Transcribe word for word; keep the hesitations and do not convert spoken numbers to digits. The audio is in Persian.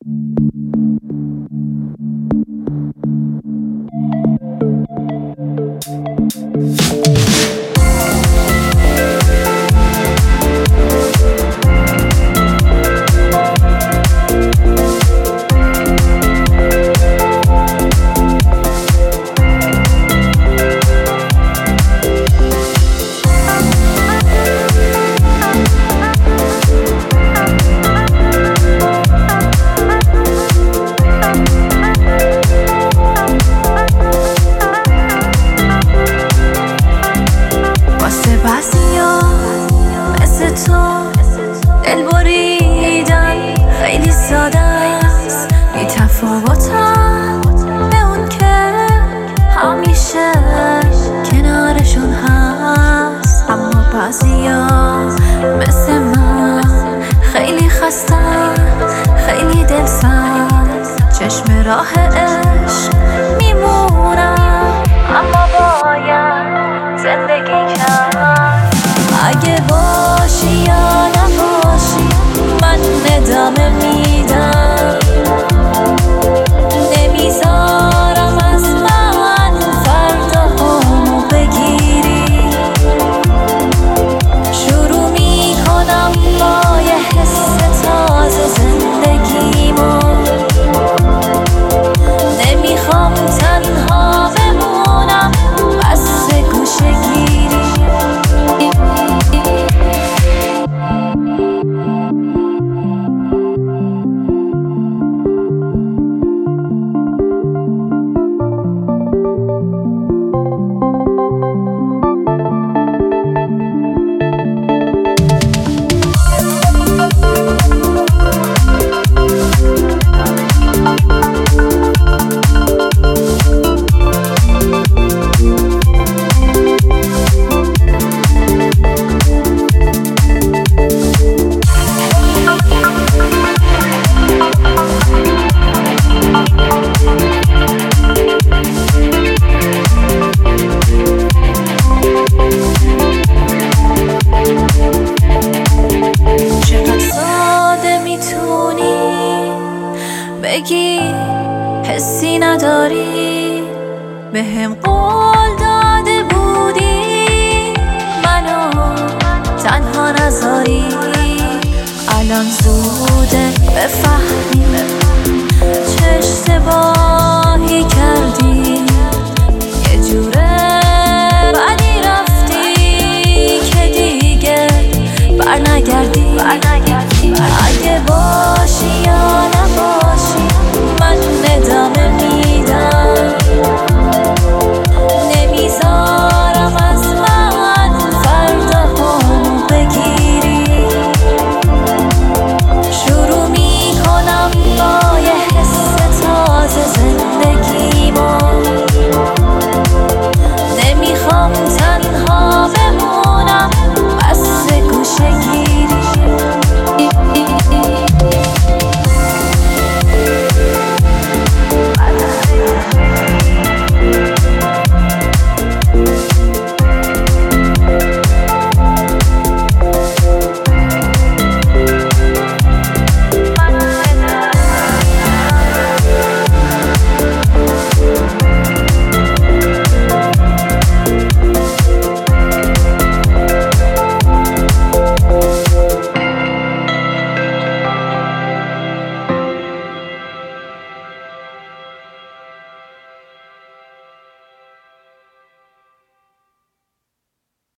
دل بریدن خیلی ساده است، بی تفاوتم به اون که همیشه کنارشون هست. اما بعضیا مثل من خیلی خستن، خیلی دلسرد، چشم راه عشق میمونن، اما باید زندگی کرد. اگه باشی یا نباشی من ادامه میدم، نمیذارم از من فرداهامو بگیری. شروع میکنم با یه حس تازه زندگیمو، نمیخوام تنها بمونم بس گوشه گیری. بگی حسی نداری، بهم قول داده بودی منو تنها نذاری. الان زوده بفهم